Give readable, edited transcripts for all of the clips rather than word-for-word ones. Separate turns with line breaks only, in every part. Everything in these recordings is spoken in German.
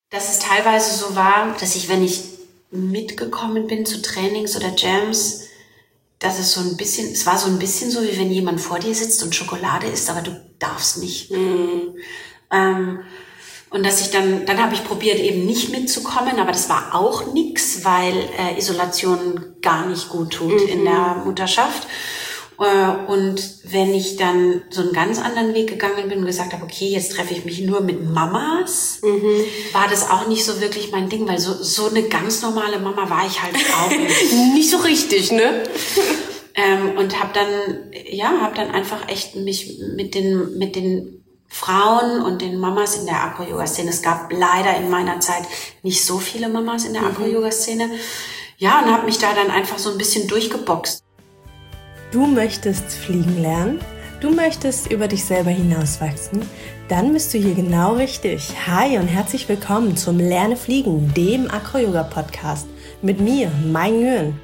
dass es teilweise so war, dass ich, wenn ich mitgekommen bin zu Trainings oder Jams, dass es war so ein bisschen so, wie wenn jemand vor dir sitzt und Schokolade isst, aber du darfst nicht. Und dass ich dann habe ich probiert, eben nicht mitzukommen, aber das war auch nix, weil Isolation gar nicht gut tut in der Mutterschaft. Und wenn ich dann so einen ganz anderen Weg gegangen bin und gesagt habe, okay, jetzt treffe ich mich nur mit Mamas, war das auch nicht so wirklich mein Ding, weil so eine ganz normale Mama war ich halt auch nicht.
Nicht so richtig, ne?
Und habe dann einfach echt mich mit den Frauen und den Mamas in der Acro-Yoga-Szene. Es gab leider in meiner Zeit nicht so viele Mamas in der Acro-Yoga-Szene. Ja, und habe mich da dann einfach so ein bisschen durchgeboxt.
Du möchtest fliegen lernen? Du möchtest über dich selber hinauswachsen? Dann bist du hier genau richtig. Hi und herzlich willkommen zum Lerne Fliegen, dem Acro-Yoga-Podcast. Mit mir, Mai Nguyen.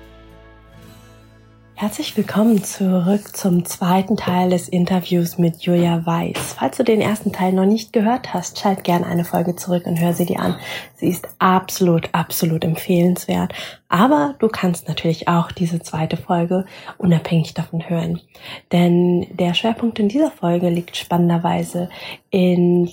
Herzlich willkommen zurück zum zweiten Teil des Interviews mit Julia Weiß. Falls du den ersten Teil noch nicht gehört hast, schalt gerne eine Folge zurück und hör sie dir an. Sie ist absolut empfehlenswert. Aber du kannst natürlich auch diese zweite Folge unabhängig davon hören. Denn der Schwerpunkt in dieser Folge liegt spannenderweise in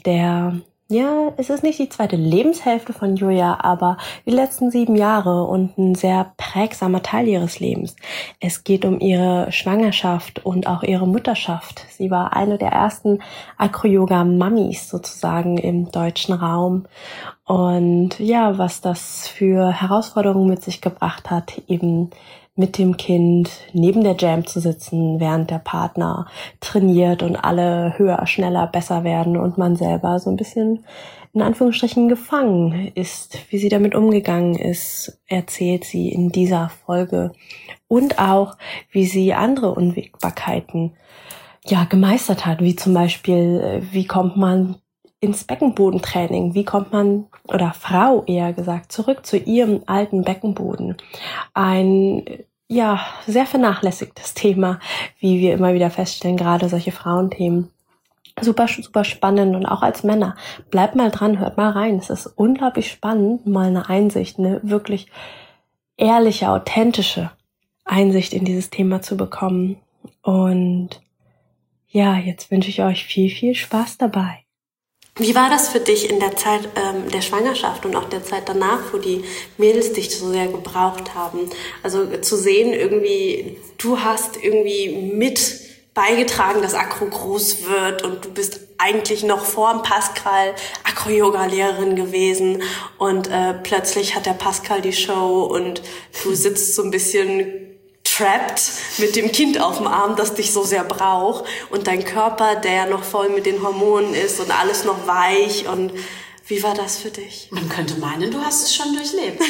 es ist nicht die zweite Lebenshälfte von Julia, aber die letzten 7 Jahre und ein sehr prägsamer Teil ihres Lebens. Es geht um ihre Schwangerschaft und auch ihre Mutterschaft. Sie war eine der ersten Acro-Yoga-Mammis sozusagen im deutschen Raum. Und ja, was das für Herausforderungen mit sich gebracht hat, eben mit dem Kind neben der Jam zu sitzen, während der Partner trainiert und alle höher, schneller, besser werden und man selber so ein bisschen in Anführungsstrichen gefangen ist. Wie sie damit umgegangen ist, erzählt sie in dieser Folge. Und auch, wie sie andere Unwägbarkeiten gemeistert hat, wie zum Beispiel, wie kommt man ins Beckenbodentraining, wie kommt man, oder Frau eher gesagt, zurück zu ihrem alten Beckenboden. Ein sehr vernachlässigtes Thema, wie wir immer wieder feststellen, gerade solche Frauenthemen. Super spannend und auch als Männer. Bleibt mal dran, hört mal rein. Es ist unglaublich spannend, mal eine Einsicht, eine wirklich ehrliche, authentische Einsicht in dieses Thema zu bekommen. Und ja, jetzt wünsche ich euch viel Spaß dabei. Wie war das für dich in der Zeit der Schwangerschaft und auch der Zeit danach, wo die Mädels dich so sehr gebraucht haben? Also zu sehen, irgendwie, du hast irgendwie mit beigetragen, dass Acro groß wird und du bist eigentlich noch vor dem Pascal Acro-Yoga-Lehrerin gewesen und plötzlich hat der Pascal die Show und du sitzt so ein bisschen trapped mit dem Kind auf dem Arm, das dich so sehr braucht und dein Körper, der ja noch voll mit den Hormonen ist und alles noch weich. Und wie war das für dich?
Man könnte meinen, du hast es schon durchlebt.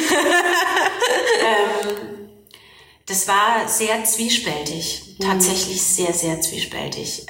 Das war sehr zwiespältig, tatsächlich sehr zwiespältig.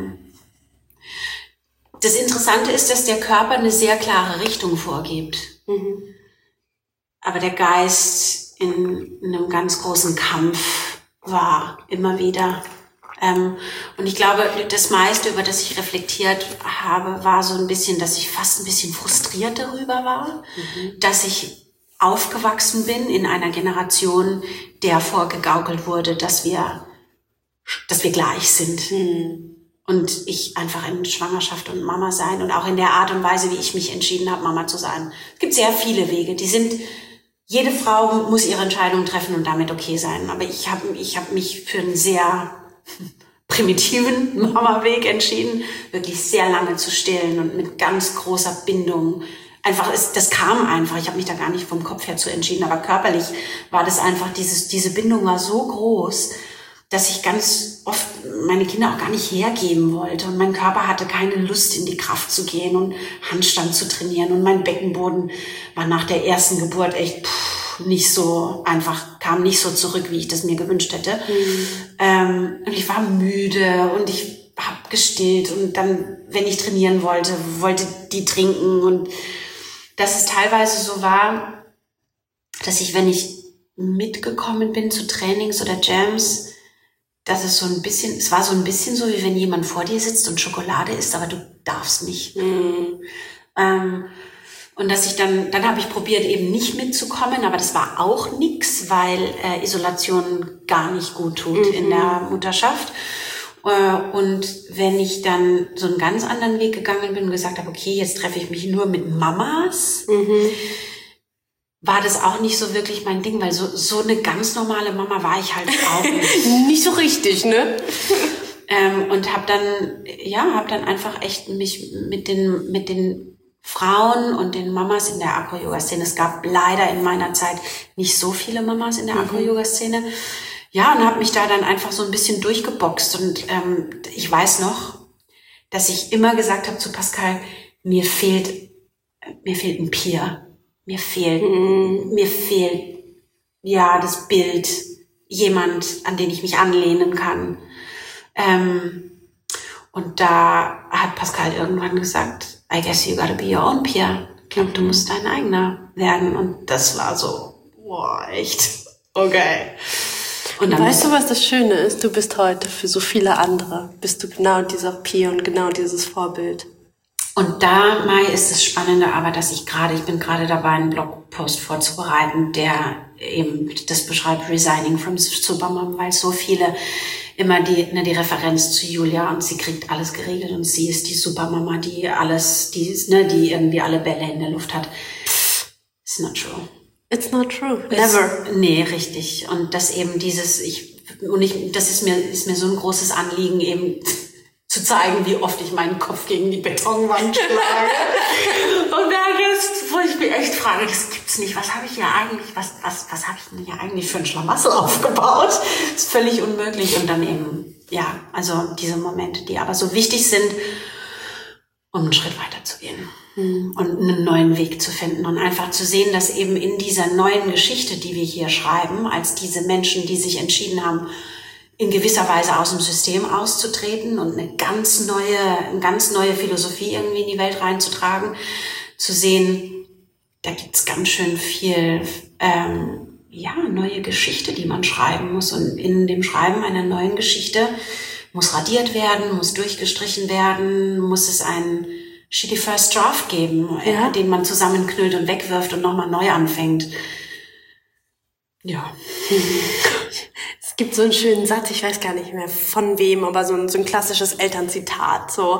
Das Interessante ist, dass der Körper eine sehr klare Richtung vorgibt. Aber der Geist in einem ganz großen Kampf war, immer wieder. Und ich glaube, das meiste, über das ich reflektiert habe, war so ein bisschen, dass ich fast ein bisschen frustriert darüber war, dass ich aufgewachsen bin in einer Generation, der vorgegaukelt wurde, dass wir gleich sind. Und ich einfach in Schwangerschaft und Mama sein und auch in der Art und Weise, wie ich mich entschieden habe, Mama zu sein. Es gibt sehr viele Wege, jede Frau muss ihre Entscheidung treffen und damit okay sein. Aber ich hab mich für einen sehr primitiven Mama-Weg entschieden, wirklich sehr lange zu stillen und mit ganz großer Bindung. Das kam einfach. Ich habe mich da gar nicht vom Kopf her zu entschieden, aber körperlich war das einfach, diese Bindung war so groß, dass ich ganz oft meine Kinder auch gar nicht hergeben wollte. Und mein Körper hatte keine Lust, in die Kraft zu gehen und Handstand zu trainieren. Und mein Beckenboden war nach der ersten Geburt echt nicht so einfach, kam nicht so zurück, wie ich das mir gewünscht hätte. Und ich war müde und ich habe gestillt. Und dann, wenn ich trainieren wollte die trinken. Und dass es teilweise so war, dass ich, wenn ich mitgekommen bin zu Trainings oder Jams, dass es war so ein bisschen so, wie wenn jemand vor dir sitzt und Schokolade isst, aber du darfst nicht. Und dass ich dann habe ich probiert, eben nicht mitzukommen, aber das war auch nix, weil Isolation gar nicht gut tut in der Mutterschaft. Und wenn ich dann so einen ganz anderen Weg gegangen bin und gesagt habe, okay, jetzt treffe ich mich nur mit Mamas, war das auch nicht so wirklich mein Ding, weil so eine ganz normale Mama war ich halt auch nicht.
Nicht so richtig, ne?
Und habe dann einfach echt mich mit den Frauen und den Mamas in der Acro-Yoga-Szene. Es gab leider in meiner Zeit nicht so viele Mamas in der Acro-Yoga-Szene. Ja, und habe mich da dann einfach so ein bisschen durchgeboxt. Und ich weiß noch, dass ich immer gesagt habe zu Pascal, mir fehlt ein Peer. Mir fehlt ja das Bild, jemand, an den ich mich anlehnen kann. Und da hat Pascal irgendwann gesagt, I guess you gotta be your own peer. Ich glaube, du musst dein eigener werden. Und das war so, boah, echt, okay.
Und dann weißt du, was das Schöne ist? Du bist heute für so viele andere, bist du genau dieser Peer und genau dieses Vorbild.
Und da, Mai, ist das Spannende aber, dass ich bin gerade dabei, einen Blogpost vorzubereiten, der eben das beschreibt, Resigning from Supermom, weil so viele immer die Referenz zu Julia und sie kriegt alles geregelt und sie ist die Supermama, die irgendwie alle Bälle in der Luft hat. It's not true.
It's not true. Never.
Nee, richtig. Und das eben das ist mir so ein großes Anliegen, eben zu zeigen, wie oft ich meinen Kopf gegen die Betonwand schlage. Und da jetzt, wo ich mich echt frage, das gibt's nicht. Was habe ich hier eigentlich, was habe ich denn hier eigentlich für ein Schlamassel aufgebaut? Das ist völlig unmöglich. Und dann eben, ja, also diese Momente, die aber so wichtig sind, um einen Schritt weiter zu gehen und einen neuen Weg zu finden und einfach zu sehen, dass eben in dieser neuen Geschichte, die wir hier schreiben, als diese Menschen, die sich entschieden haben, in gewisser Weise aus dem System auszutreten und eine ganz neue Philosophie irgendwie in die Welt reinzutragen, zu sehen, da gibt's ganz schön viel neue Geschichte, die man schreiben muss. Und in dem Schreiben einer neuen Geschichte muss radiert werden, muss durchgestrichen werden, muss es einen shitty first draft geben, den man zusammenknüllt und wegwirft und nochmal neu anfängt. Ja.
Es gibt so einen schönen Satz, ich weiß gar nicht mehr von wem, aber so ein klassisches Elternzitat. So,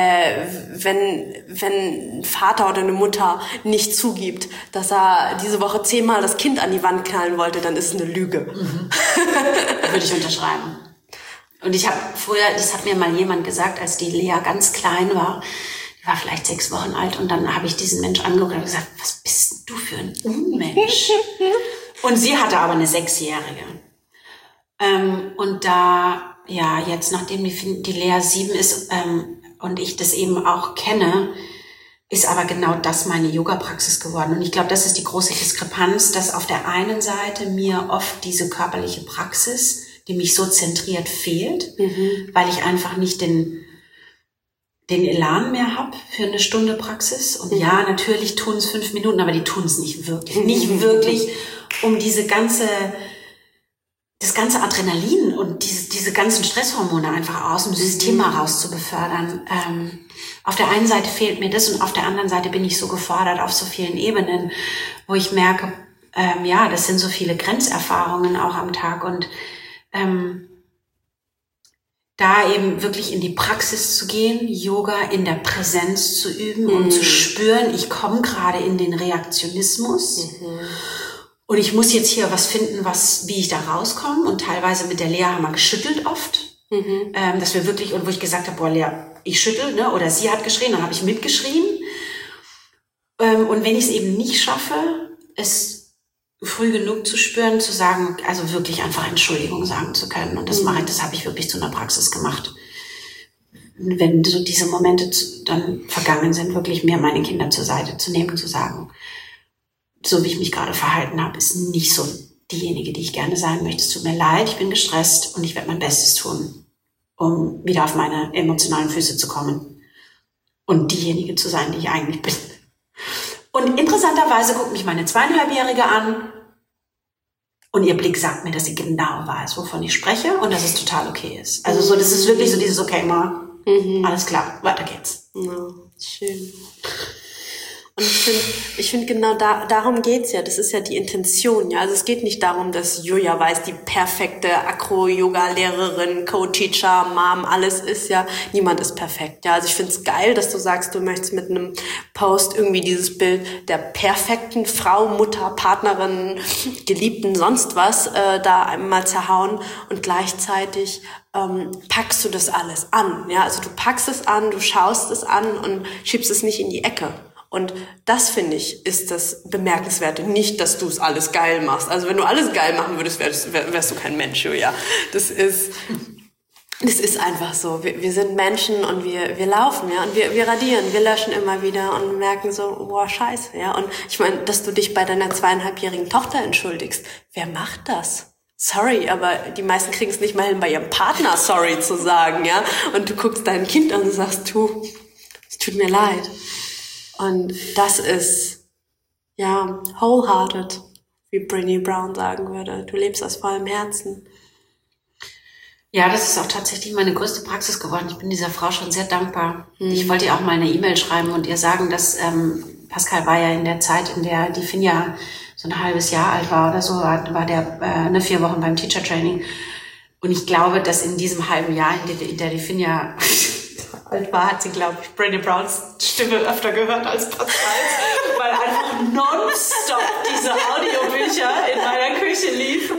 wenn ein Vater oder eine Mutter nicht zugibt, dass er diese Woche 10-mal das Kind an die Wand knallen wollte, dann ist es eine Lüge.
Würde ich unterschreiben. Und ich habe früher, das hat mir mal jemand gesagt, als die Lea ganz klein war, die war vielleicht 6 Wochen alt, und dann habe ich diesen Mensch angeguckt und gesagt, was bist du für ein Unmensch? Und sie hatte aber eine 6-Jährige. Und da, ja, jetzt, nachdem die Lea 7 ist und ich das eben auch kenne, ist aber genau das meine Yoga-Praxis geworden. Und ich glaube, das ist die große Diskrepanz, dass auf der einen Seite mir oft diese körperliche Praxis, die mich so zentriert, fehlt, weil ich einfach nicht den Elan mehr habe für eine Stunde Praxis. Und ja, natürlich tun es 5 Minuten, aber die tun es nicht wirklich. Nicht wirklich, um das ganze Adrenalin und diese ganzen Stresshormone einfach aus dem System heraus zu befördern. Auf der einen Seite fehlt mir das und auf der anderen Seite bin ich so gefordert auf so vielen Ebenen, wo ich merke, das sind so viele Grenzerfahrungen auch am Tag, und da eben wirklich in die Praxis zu gehen, Yoga in der Präsenz zu üben und zu spüren, ich komme gerade in den Reaktionismus. Und ich muss jetzt hier was finden, wie ich da rauskomme. Und teilweise mit der Lea haben wir geschüttelt oft. Dass wir wirklich, und wo ich gesagt habe, boah, Lea, ich schüttel, ne? Oder sie hat geschrien, dann habe ich mitgeschrien. Und wenn ich es eben nicht schaffe, es früh genug zu spüren, zu sagen, also wirklich einfach Entschuldigung sagen zu können. Und das das habe ich wirklich zu einer Praxis gemacht. Wenn so diese Momente dann vergangen sind, wirklich mir meine Kinder zur Seite zu nehmen, zu sagen, so wie ich mich gerade verhalten habe, ist nicht so diejenige, die ich gerne sein möchte. Es tut mir leid, ich bin gestresst und ich werde mein Bestes tun, um wieder auf meine emotionalen Füße zu kommen und diejenige zu sein, die ich eigentlich bin. Und interessanterweise guckt mich meine 2,5-Jährige an und ihr Blick sagt mir, dass sie genau weiß, wovon ich spreche und dass es total okay ist. Also so, das ist wirklich so dieses okay, Ma, alles klar, weiter geht's.
Ja, schön. Und ich finde genau darum geht's ja. Das ist ja die Intention, ja. Also es geht nicht darum, dass Julia Weiß die perfekte Acro-Yoga-Lehrerin, Co-Teacher, Mom, alles ist, ja. Niemand ist perfekt, ja. Also ich finde es geil, dass du sagst, du möchtest mit einem Post irgendwie dieses Bild der perfekten Frau, Mutter, Partnerin, Geliebten, sonst was, da einmal zerhauen und gleichzeitig packst du das alles an, ja. Also du packst es an, du schaust es an und schiebst es nicht in die Ecke. Und das, finde ich, ist das Bemerkenswerte. Nicht, dass du es alles geil machst. Also wenn du alles geil machen würdest, wärst du kein Mensch, ja. Das ist einfach so. Wir sind Menschen und wir laufen, ja. Und wir radieren, wir löschen immer wieder und merken so, boah, scheiße, ja. Und ich meine, dass du dich bei deiner 2,5-jährigen Tochter entschuldigst. Wer macht das? Sorry, aber die meisten kriegen es nicht mal hin, bei ihrem Partner sorry zu sagen, ja. Und du guckst dein Kind an und sagst, du, es tut mir leid. Und das ist, ja, wholehearted, wie Brené Brown sagen würde. Du lebst aus vollem Herzen.
Ja, das ist auch tatsächlich meine größte Praxis geworden. Ich bin dieser Frau schon sehr dankbar. Ich wollte ihr auch mal eine E-Mail schreiben und ihr sagen, dass Pascal war ja in der Zeit, in der die Finja so ein halbes Jahr alt war oder so, war der 4 Wochen beim Teacher Training. Und ich glaube, dass in diesem halben Jahr, in der die Finja alt war, hat sie, glaube ich, Brené Browns Stimme öfter gehört als Pascals, weil einfach nonstop diese Audiobücher in meiner Küche liefen.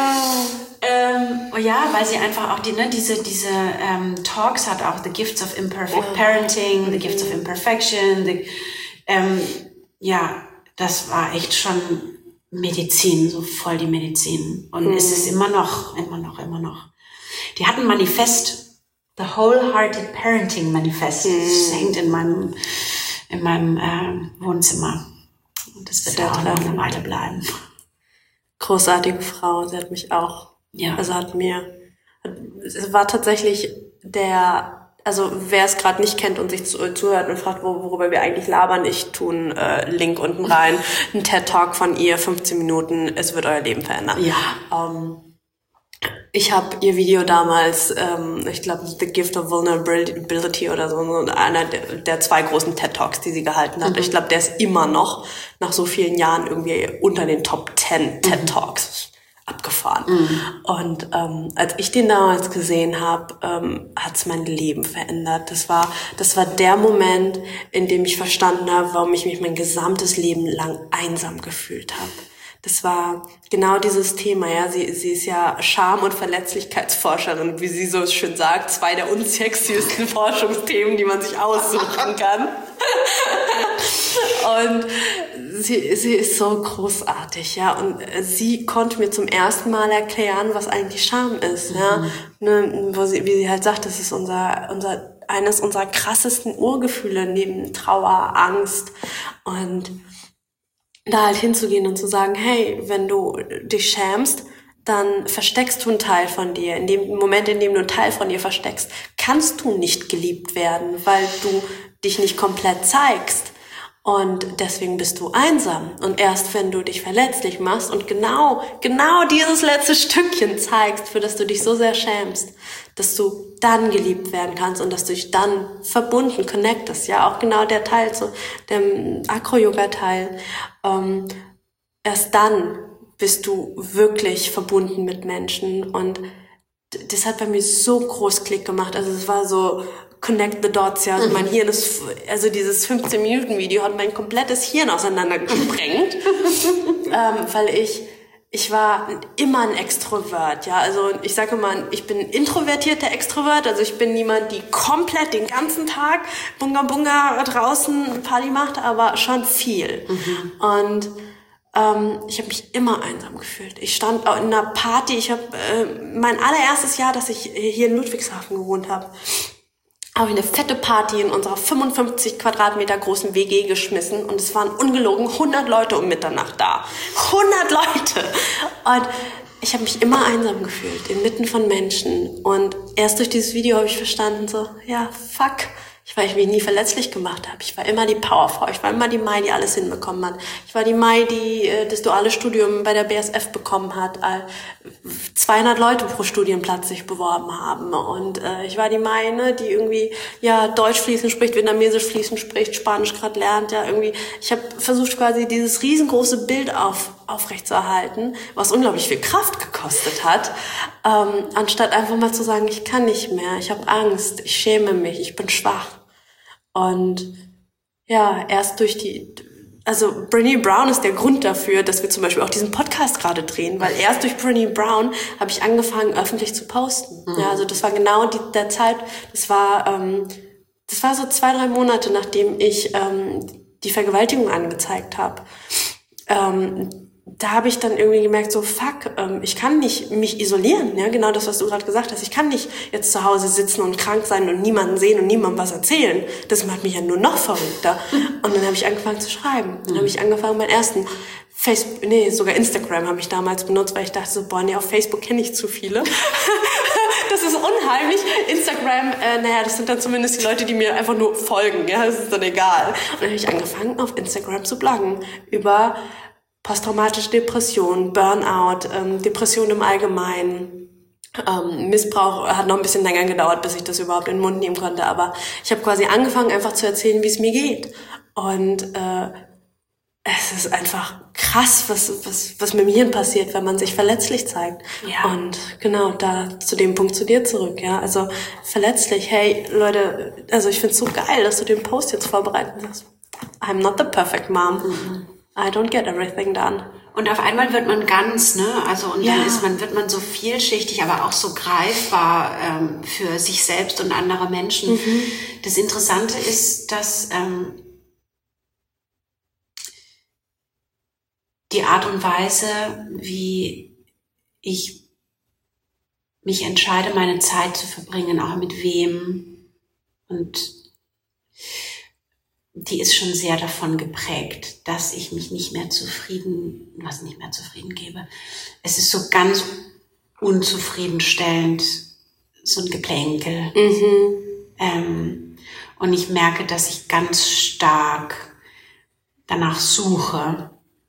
Ja, weil sie einfach auch diese Talks hat, auch The Gifts of Imperfect Parenting, The Gifts of Imperfection, ja, das war echt schon Medizin, so voll die Medizin. Und es ist immer noch. Die hat ein Manifest, The Wholehearted Parenting Manifest. Das hängt in meinem Wohnzimmer. Und das wird auch noch eine Weile bleiben.
Großartige Frau, sie hat mich auch, es war tatsächlich also wer es gerade nicht kennt und sich zuhört und fragt, worüber wir eigentlich labern, ich tue einen Link unten rein, ein TED-Talk von ihr, 15 Minuten, es wird euer Leben verändern.
Ja.
Ich habe ihr Video damals, ich glaube, The Gift of Vulnerability oder so, einer der 2 großen TED-Talks, die sie gehalten hat. Ich glaube, der ist immer noch nach so vielen Jahren irgendwie unter den Top 10 TED-Talks abgefahren. Und als ich den damals gesehen habe, hat's mein Leben verändert. Das war der Moment, in dem ich verstanden habe, warum ich mich mein gesamtes Leben lang einsam gefühlt habe. Das war genau dieses Thema, ja. Sie ist ja Scham- und Verletzlichkeitsforscherin, wie sie so schön sagt, 2 der unsexiesten Forschungsthemen, die man sich aussuchen kann. Und sie ist so großartig, ja. Und sie konnte mir zum ersten Mal erklären, was eigentlich Scham ist, ja. Wie sie halt sagt, das ist eines unserer krassesten Urgefühle neben Trauer, Angst und da halt hinzugehen und zu sagen, hey, wenn du dich schämst, dann versteckst du einen Teil von dir. In dem Moment, in dem du einen Teil von dir versteckst, kannst du nicht geliebt werden, weil du dich nicht komplett zeigst. Und deswegen bist du einsam. Und erst wenn du dich verletzlich machst und genau dieses letzte Stückchen zeigst, für das du dich so sehr schämst, dass du dann geliebt werden kannst und dass du dich dann verbunden connectest. Ja, auch genau der Teil, so dem Acro-Yoga-Teil. Erst dann bist du wirklich verbunden mit Menschen. Und das hat bei mir so groß Klick gemacht. Also es war so Connect the Dots, ja. Also mein Hirn ist, also dieses 15-Minuten-Video hat mein komplettes Hirn auseinandergesprengt, weil ich war immer ein Extrovert, ja. Also ich sage mal, ich bin ein introvertierter Extrovert, also ich bin niemand, die komplett den ganzen Tag Bunga draußen Party macht, aber schon viel. Und ich habe mich immer einsam gefühlt. Ich stand auch in einer Party, ich habe mein allererstes Jahr, dass ich hier in Ludwigshafen gewohnt habe, eine fette Party in unserer 55 Quadratmeter großen WG geschmissen und es waren ungelogen 100 Leute um Mitternacht da. 100 Leute! Und ich habe mich immer einsam gefühlt, inmitten von Menschen. Und erst durch dieses Video habe ich verstanden, so, ja, fuck, Weil ich mich nie verletzlich gemacht habe. Ich war immer die Powerfrau. Ich war immer die Mai, die alles hinbekommen hat. Ich war die Mai, die das duale Studium bei der BASF bekommen hat. 200 Leute pro Studienplatz sich beworben haben. Und ich war die Mai, ne, die irgendwie Deutsch fließend spricht, Vietnamesisch fließend spricht, Spanisch gerade lernt. Ja, irgendwie. Ich habe versucht, quasi dieses riesengroße Bild aufrechtzuerhalten, was unglaublich viel Kraft gekostet hat, anstatt einfach mal zu sagen, ich kann nicht mehr, ich habe Angst, ich schäme mich, ich bin schwach. Und erst durch Brené Brown ist der Grund dafür, dass wir zum Beispiel auch diesen Podcast gerade drehen, weil erst durch Brené Brown habe ich angefangen, öffentlich zu posten. Mhm. Ja, also das war genau der Zeit, das war so 2-3 Monate, nachdem ich die Vergewaltigung angezeigt habe. Da habe ich dann irgendwie gemerkt, so fuck, ich kann nicht mich isolieren, ja, genau das, was du gerade gesagt hast. Ich kann nicht jetzt zu Hause sitzen und krank sein und niemanden sehen und niemandem was erzählen. Das macht mich ja nur noch verrückter. Und dann habe ich angefangen zu schreiben. Dann habe ich angefangen, meinen ersten sogar Instagram habe ich damals benutzt, weil ich dachte so, auf Facebook kenne ich zu viele. Das ist unheimlich. Instagram, das sind dann zumindest die Leute, die mir einfach nur folgen, ja, das ist dann egal. Und dann habe ich angefangen, auf Instagram zu bloggen über posttraumatische Depression, Burnout, Depression im Allgemeinen. Missbrauch hat noch ein bisschen länger gedauert, bis ich das überhaupt in den Mund nehmen konnte, aber ich habe quasi angefangen, einfach zu erzählen, wie es mir geht. Und es ist einfach krass, was mit dem Hirn passiert, wenn man sich verletzlich zeigt. Ja. Und genau, da zu dem Punkt zu dir zurück, ja. Also verletzlich, hey Leute, also ich find's so geil, dass du den Post jetzt vorbereiten hast. I'm not the perfect mom. Mhm. I don't get everything done.
Und auf einmal wird man ganz, ne? Also und dann wird man so vielschichtig, aber auch so greifbar für sich selbst und andere Menschen. Mhm. Das Interessante ist, dass die Art und Weise, wie ich mich entscheide, meine Zeit zu verbringen, auch mit wem, und die ist schon sehr davon geprägt, dass ich mich nicht mehr zufrieden gebe. Es ist so ganz unzufriedenstellend, so ein Geplänkel. Mhm. Und ich merke, dass ich ganz stark danach suche,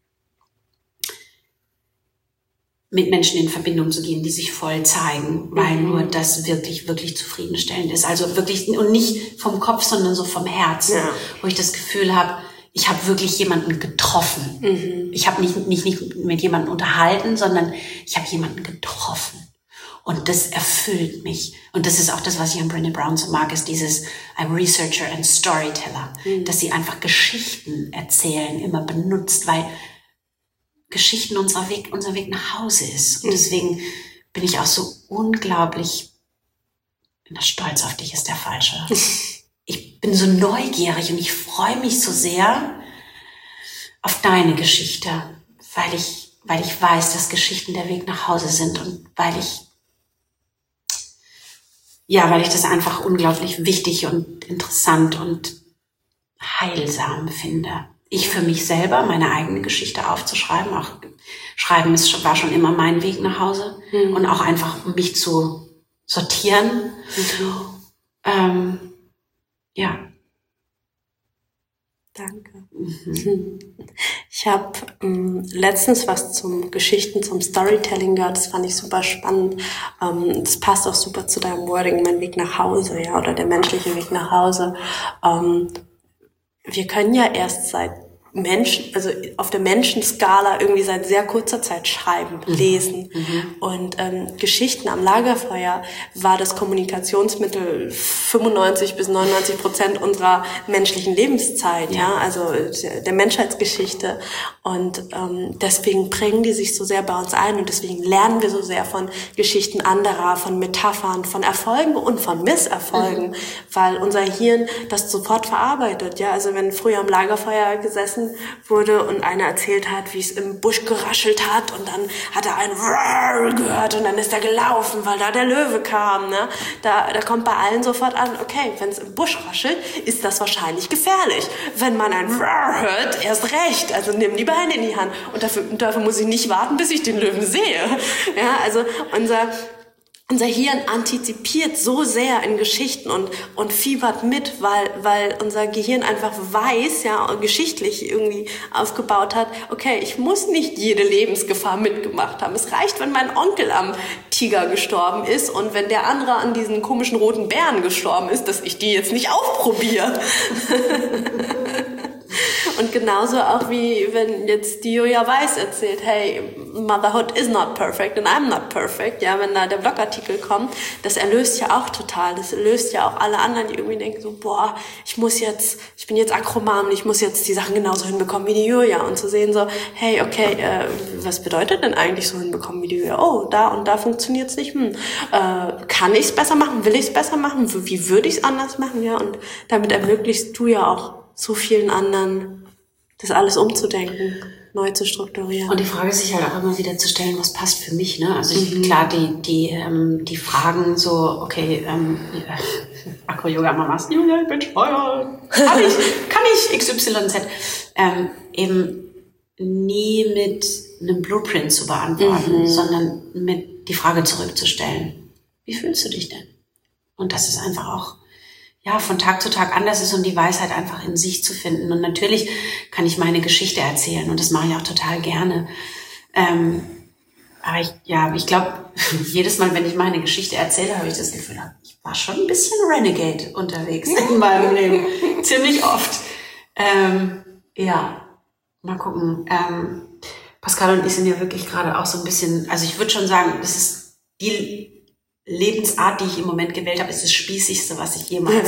mit Menschen in Verbindung zu gehen, die sich voll zeigen, weil nur das wirklich, wirklich zufriedenstellend ist. Also wirklich, und nicht vom Kopf, sondern so vom Herzen, wo ich das Gefühl habe, ich habe wirklich jemanden getroffen. Mhm. Ich habe mich nicht mit jemandem unterhalten, sondern ich habe jemanden getroffen. Und das erfüllt mich. Und das ist auch das, was ich an Brené Brown so mag, ist dieses I'm Researcher and Storyteller, dass sie einfach Geschichten erzählen, immer benutzt, weil Geschichten unser Weg nach Hause ist. Und deswegen bin ich auch so unglaublich, stolz auf dich ist der falsche. Ich bin so neugierig und ich freue mich so sehr auf deine Geschichte, weil ich weiß, dass Geschichten der Weg nach Hause sind und weil ich das einfach unglaublich wichtig und interessant und heilsam finde. Ich für mich selber, meine eigene Geschichte aufzuschreiben, auch Schreiben war schon immer mein Weg nach Hause, und auch einfach mich zu sortieren.
Danke. Ich habe letztens was zum Storytelling gehört, das fand ich super spannend. Das passt auch super zu deinem Wording, mein Weg nach Hause, ja, oder der menschliche Weg nach Hause. Wir können ja erst seit also auf der Menschenskala irgendwie seit sehr kurzer Zeit schreiben, lesen. Und Geschichten am Lagerfeuer war das Kommunikationsmittel 95-99% unserer menschlichen Lebenszeit, ja, also der Menschheitsgeschichte. Und deswegen prägen die sich so sehr bei uns ein und deswegen lernen wir so sehr von Geschichten anderer, von Metaphern, von Erfolgen und von Misserfolgen, weil unser Hirn das sofort verarbeitet, ja. Also wenn früher am Lagerfeuer gesessen wurde und einer erzählt hat, wie es im Busch geraschelt hat und dann hat er ein Rrrr gehört und dann ist er gelaufen, weil da der Löwe kam, ne? Da kommt bei allen sofort an, okay, wenn es im Busch raschelt, ist das wahrscheinlich gefährlich. Wenn man ein Rrrr hört, erst recht, also nimm die Beine in die Hand und dafür muss ich nicht warten, bis ich den Löwen sehe. Ja, also unser Hirn antizipiert so sehr in Geschichten und fiebert mit, weil unser Gehirn einfach weiß, ja, und geschichtlich irgendwie aufgebaut hat, okay, ich muss nicht jede Lebensgefahr mitgemacht haben. Es reicht, wenn mein Onkel am Tiger gestorben ist und wenn der andere an diesen komischen roten Bären gestorben ist, dass ich die jetzt nicht aufprobiere. Und genauso auch wie wenn jetzt die Julia Weiß erzählt, hey, Motherhood is not perfect and I'm not perfect, ja, wenn da der Blogartikel kommt, das erlöst ja auch total, das löst ja auch alle anderen, die irgendwie denken so, boah, ich bin jetzt Akroman, ich muss jetzt die Sachen genauso hinbekommen wie die Julia und zu sehen so, hey, okay, was bedeutet denn eigentlich so hinbekommen wie die Julia? Oh, da und da funktioniert's nicht, kann ich's besser machen, will ich's besser machen, wie würde ich's anders machen, ja, und damit ermöglichst du ja auch so vielen anderen, das alles umzudenken, neu zu strukturieren.
Und die Frage sich halt auch immer wieder zu stellen, was passt für mich, ne? Also klar, die Fragen so, okay, Acro-Yoga-Mamas, Julia, ich bin schwanger, kann ich XYZ, eben nie mit einem Blueprint zu beantworten, sondern mit die Frage zurückzustellen, wie fühlst du dich denn? Und das ist einfach auch von Tag zu Tag anders ist und die Weisheit einfach in sich zu finden. Und natürlich kann ich meine Geschichte erzählen und das mache ich auch total gerne. Aber ich glaube, jedes Mal, wenn ich meine Geschichte erzähle, habe ich das Gefühl, ich war schon ein bisschen Renegade unterwegs in meinem Leben. Ziemlich oft. Mal gucken. Pascal und ich sind ja wirklich gerade auch so ein bisschen, also ich würde schon sagen, das ist die Lebensart, die ich im Moment gewählt habe, ist das Spießigste, was ich jemals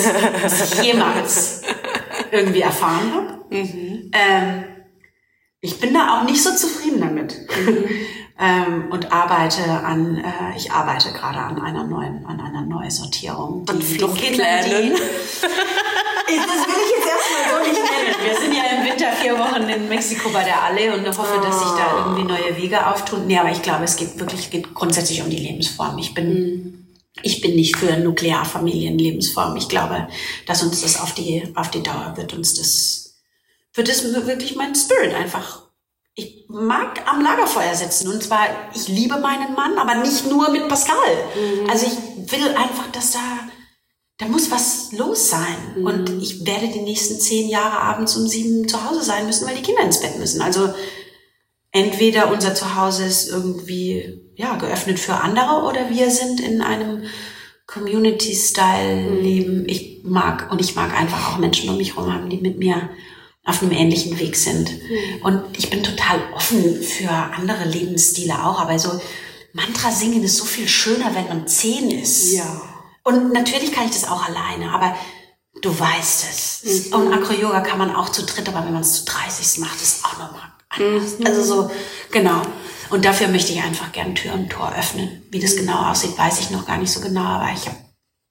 irgendwie erfahren habe. Ich bin da auch nicht so zufrieden damit. Und ich arbeite gerade an einer Neusortierung.
Und Fluchtplänen.
Das will ich jetzt erstmal so nicht nennen. Wir sind ja im Winter 4 Wochen in Mexiko bei der Alle und ich hoffe, dass sich da irgendwie neue Wege auftun. Nee, aber ich glaube, es geht grundsätzlich um die Lebensform. Ich bin nicht für Nuklearfamilienlebensform. Ich glaube, dass uns das auf die Dauer wird wirklich mein Spirit einfach. Ich mag am Lagerfeuer sitzen und zwar, ich liebe meinen Mann, aber nicht nur mit Pascal. Also ich will einfach, dass da muss was los sein. Und ich werde die nächsten 10 Jahre abends um 7 zu Hause sein müssen, weil die Kinder ins Bett müssen. Also entweder unser Zuhause ist irgendwie geöffnet für andere oder wir sind in einem Community-Style-Leben. Ich mag einfach auch Menschen um mich herum haben, die mit mir auf einem ähnlichen Weg sind. Und ich bin total offen für andere Lebensstile auch, aber so Mantra singen ist so viel schöner, wenn man 10 ist.
Ja.
Und natürlich kann ich das auch alleine, aber du weißt es. Und Acro-Yoga kann man auch zu dritt, aber wenn man es zu 30 macht, ist es auch nochmal anders. Also so, genau. Und dafür möchte ich einfach gern Tür und Tor öffnen. Wie das genau aussieht, weiß ich noch gar nicht so genau, aber ich habe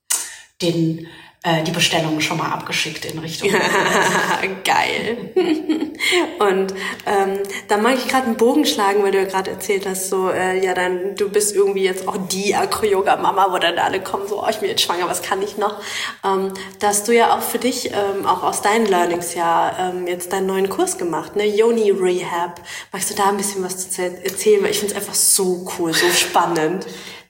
die Bestellung schon mal abgeschickt in Richtung.
Geil. Und da mag ich gerade einen Bogen schlagen, weil du ja gerade erzählt hast, so du bist irgendwie jetzt auch die Acro-Yoga-Mama, wo dann alle kommen, so, ich bin jetzt schwanger, was kann ich noch? Dass du ja auch für dich, auch aus deinen Learnings jetzt deinen neuen Kurs gemacht, ne? Yoni Rehab. Magst du da ein bisschen was zu erzählen? Weil ich finde es einfach so cool, so spannend.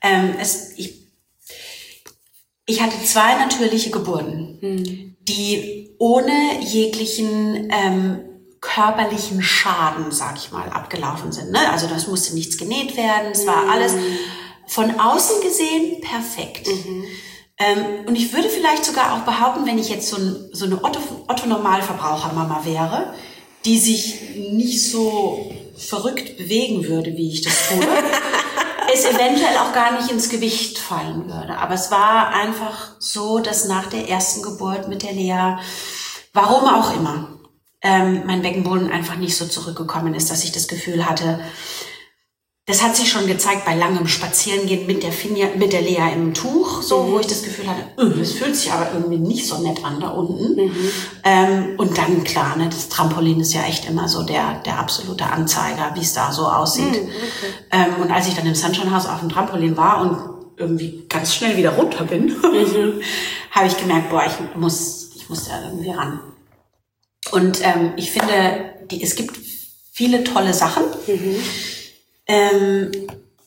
Ich hatte 2 natürliche Geburten, die ohne jeglichen körperlichen Schaden, sag ich mal, abgelaufen sind. Ne? Also das musste nichts genäht werden, es war alles von außen gesehen perfekt. Und ich würde vielleicht sogar auch behaupten, wenn ich jetzt so eine Otto-Normalverbraucher-Mama wäre, die sich nicht so verrückt bewegen würde, wie ich das tue, es eventuell auch gar nicht ins Gewicht fallen würde. Aber es war einfach so, dass nach der ersten Geburt mit der Lea, warum auch immer, mein Beckenboden einfach nicht so zurückgekommen ist, dass ich das Gefühl hatte, das hat sich schon gezeigt bei langem Spazierengehen mit der Lea im Tuch, so, wo ich das Gefühl hatte, das fühlt sich aber irgendwie nicht so nett an da unten. Und dann, klar, ne, das Trampolin ist ja echt immer so der absolute Anzeiger, wie es da so aussieht. Und als ich dann im Sunshine House auf dem Trampolin war und irgendwie ganz schnell wieder runter bin, habe ich gemerkt, ich muss da irgendwie ran. Und ich finde, es gibt viele tolle Sachen.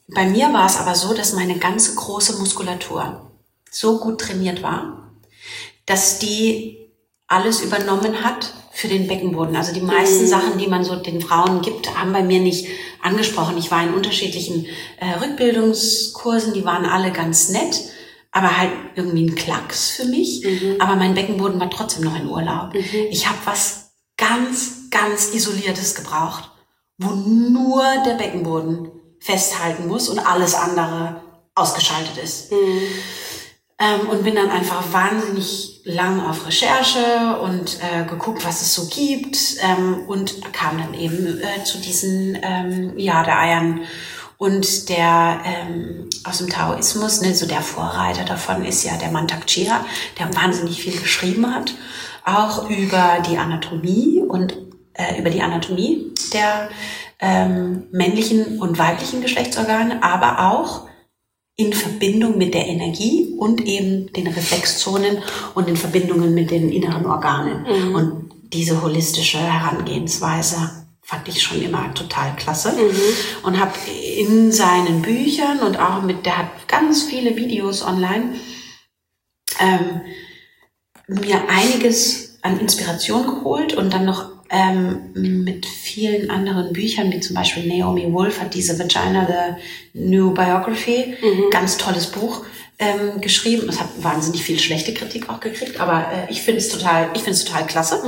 Bei mir war es aber so, dass meine ganze große Muskulatur so gut trainiert war, dass die alles übernommen hat für den Beckenboden. Also die meisten Sachen, die man so den Frauen gibt, haben bei mir nicht angesprochen. Ich war in unterschiedlichen Rückbildungskursen, die waren alle ganz nett, aber halt irgendwie ein Klacks für mich. Aber mein Beckenboden war trotzdem noch in Urlaub. Ich habe was ganz, ganz Isoliertes gebraucht, wo nur der Beckenboden festhalten muss und alles andere ausgeschaltet ist. Und bin dann einfach wahnsinnig lang auf Recherche und geguckt, was es so gibt, und kam dann eben zu diesen Jade-Eiern. Und der aus dem Taoismus, ne, so der Vorreiter davon ist ja der Mantak Chia, der wahnsinnig viel geschrieben hat, auch über die Anatomie und über die Anatomie der männlichen und weiblichen Geschlechtsorgane, aber auch in Verbindung mit der Energie und eben den Reflexzonen und den Verbindungen mit den inneren Organen. Und diese holistische Herangehensweise fand ich schon immer total klasse. Und habe in seinen Büchern und auch der hat ganz viele Videos online, mir einiges an Inspiration geholt und dann noch mit vielen anderen Büchern, wie zum Beispiel Naomi Wolf hat diese Vagina, The New Biography, ganz tolles Buch geschrieben. Es hat wahnsinnig viel schlechte Kritik auch gekriegt, aber ich finde es total klasse.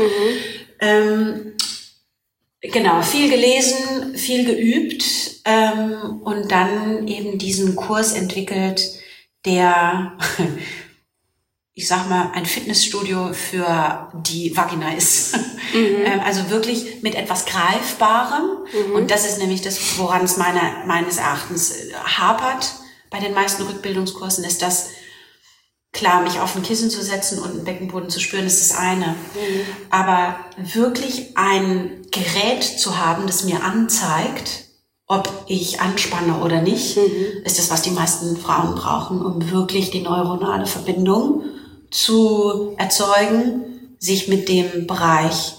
Genau, viel gelesen, viel geübt und dann eben diesen Kurs entwickelt, der ich sag mal, ein Fitnessstudio für die Vagina ist. Also wirklich mit etwas Greifbarem. Und das ist nämlich das, woran es meines Erachtens hapert bei den meisten Rückbildungskursen, ist das, klar, mich auf ein Kissen zu setzen und einen Beckenboden zu spüren, ist das eine. Aber wirklich ein Gerät zu haben, das mir anzeigt, ob ich anspanne oder nicht, ist das, was die meisten Frauen brauchen, um wirklich die neuronale Verbindung zu erzeugen, sich mit dem Bereich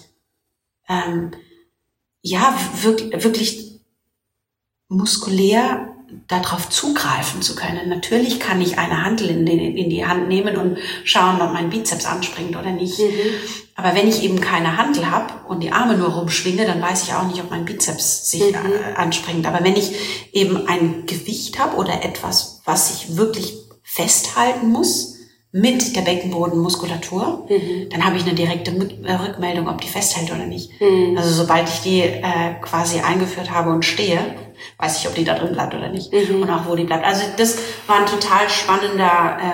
wirklich muskulär darauf zugreifen zu können. Natürlich kann ich eine Hantel in die Hand nehmen und schauen, ob mein Bizeps anspringt oder nicht. Aber wenn ich eben keine Hantel habe und die Arme nur rumschwinge, dann weiß ich auch nicht, ob mein Bizeps sich anspringt. Aber wenn ich eben ein Gewicht habe oder etwas, was ich wirklich festhalten muss mit der Beckenbodenmuskulatur, dann habe ich eine direkte Rückmeldung, ob die festhält oder nicht. Also sobald ich die quasi eingeführt habe und stehe, weiß ich, ob die da drin bleibt oder nicht. Und auch wo die bleibt. Also das war eine total spannende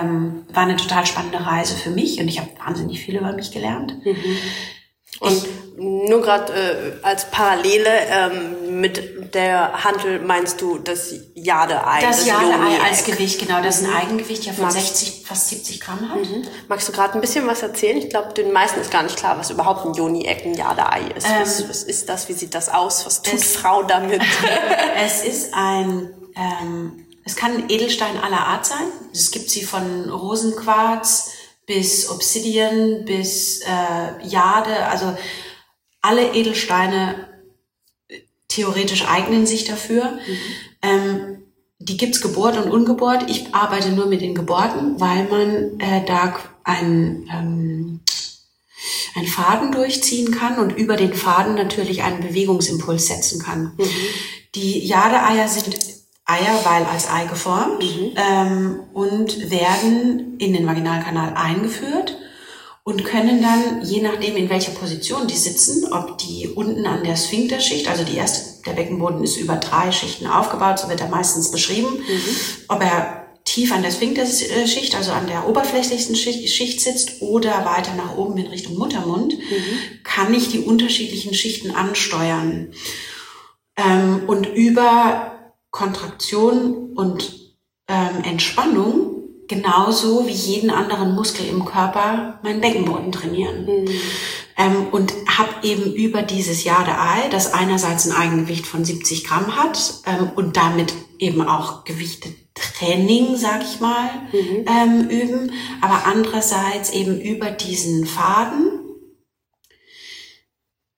Reise für mich und ich habe wahnsinnig viel über mich gelernt.
Und nur gerade als Parallele mit der Hantel meinst du das Jade-Ei?
Das Jade-Ei als Gewicht, genau. Das ist ein Eigengewicht, ja von 60, fast 70 Gramm hat.
Magst du gerade ein bisschen was erzählen? Ich glaube, den meisten ist gar nicht klar, was überhaupt ein Yoni-Egg, ein Jade-Ei ist. Was ist das? Wie sieht das aus? Was tut Frau damit?
Es ist es kann ein Edelstein aller Art sein. Es gibt sie von Rosenquarz bis Obsidian, bis Jade, also alle Edelsteine theoretisch eignen sich dafür. Die gibt's gebohrt und ungebohrt. Ich arbeite nur mit den gebohrten, weil man da einen Faden durchziehen kann und über den Faden natürlich einen Bewegungsimpuls setzen kann. Die Jade-Eier sind Eier, weil als Ei geformt, und werden in den Vaginalkanal eingeführt und können dann, je nachdem in welcher Position die sitzen, ob die unten an der Sphinkterschicht, also der Beckenboden ist über 3 Schichten aufgebaut, so wird er meistens beschrieben, ob er tief an der Sphinkterschicht, also an der oberflächlichsten Schicht sitzt oder weiter nach oben in Richtung Muttermund, kann ich die unterschiedlichen Schichten ansteuern. Und über Kontraktion und Entspannung genauso wie jeden anderen Muskel im Körper meinen Beckenboden trainieren. Und habe eben über dieses Jade-Ei, das einerseits ein Eigengewicht von 70 Gramm hat und damit eben auch Gewichtetraining, sag ich mal, üben, aber andererseits eben über diesen Faden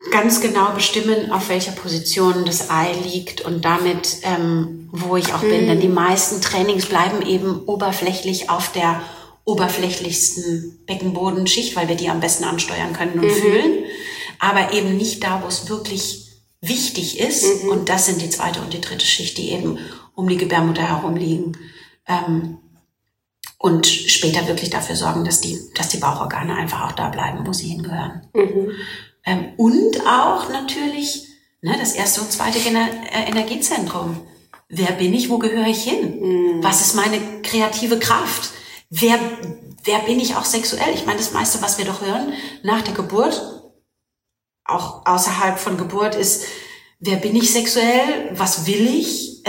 ganz genau bestimmen, auf welcher Position das Ei liegt und damit, wo ich auch bin. Denn die meisten Trainings bleiben eben oberflächlich auf der oberflächlichsten Beckenbodenschicht, weil wir die am besten ansteuern können und fühlen. Aber eben nicht da, wo es wirklich wichtig ist. Und das sind die zweite und die dritte Schicht, die eben um die Gebärmutter herum liegen. Und später wirklich dafür sorgen, dass die Bauchorgane einfach auch da bleiben, wo sie hingehören. Und auch natürlich das erste und zweite Energiezentrum. Wer bin ich, wo gehöre ich hin? Was ist meine kreative Kraft? Wer bin ich auch sexuell? Ich meine, das meiste, was wir doch hören nach der Geburt, auch außerhalb von Geburt, ist, wer bin ich sexuell? Was will ich?